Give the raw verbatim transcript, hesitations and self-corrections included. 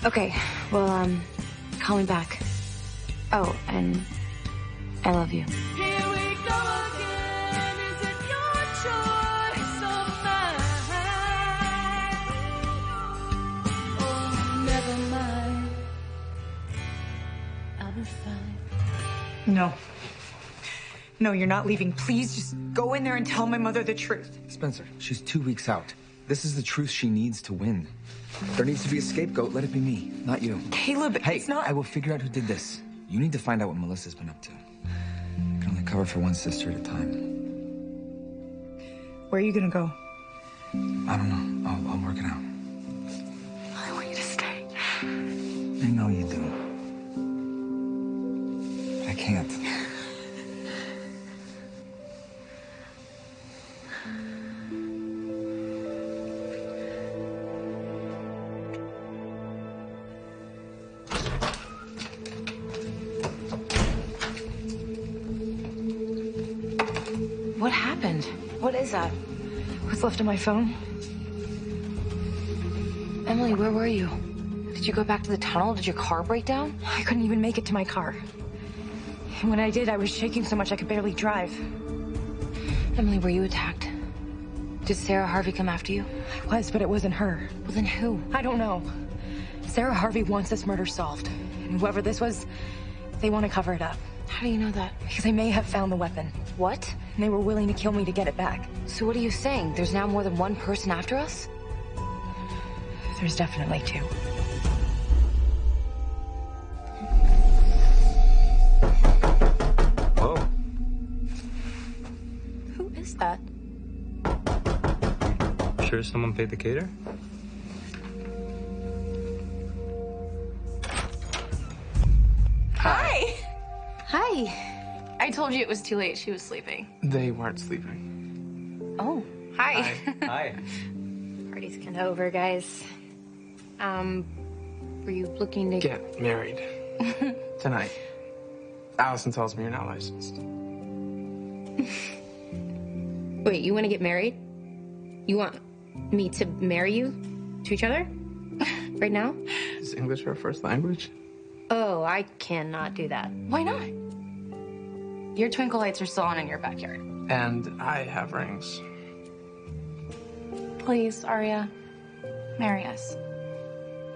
Okay, well, um, call me back. Oh, and I love you. Here we go again. Is it your choice or mine? Oh, never mind. I'll be fine. No. No, you're not leaving. Please just go in there and tell my mother the truth. Spencer, she's two weeks out. This is the truth she needs to win. There needs to be a scapegoat. Let it be me, not you. Caleb, hey, it's not... I will figure out who did this. You need to find out what Melissa's been up to. I can only cover for one sister at a time. Where are you gonna go? I don't know. I'll, I'll work it out. I want you to stay. I know you do. But I can't. What happened? What is that? What's left of my phone? Emily, where were you? Did you go back to the tunnel? Did your car break down? I couldn't even make it to my car. And when I did, I was shaking so much I could barely drive. Emily, were you attacked? Did Sarah Harvey come after you? I was, but it wasn't her. Well, then who? I don't know. Sarah Harvey wants this murder solved. And whoever this was, they want to cover it up. How do you know that? Because they may have found the weapon. What? And they were willing to kill me to get it back. So what are you saying? There's now more than one person after us? There's definitely two. Whoa. Who is that? Sure someone paid the cater? Hi. Hi. I told you it was too late. She was sleeping. They weren't sleeping. Oh, hi. Hi. Hi. Party's kind of over, guys. Um, were you looking to Get married. Tonight. Allison tells me you're not licensed. Wait, you want to get married? You want me to marry you to each other? Right now? Is English our first language? Oh, I cannot do that. Why not? Your twinkle lights are still on in your backyard. And I have rings. Please, Arya, marry us.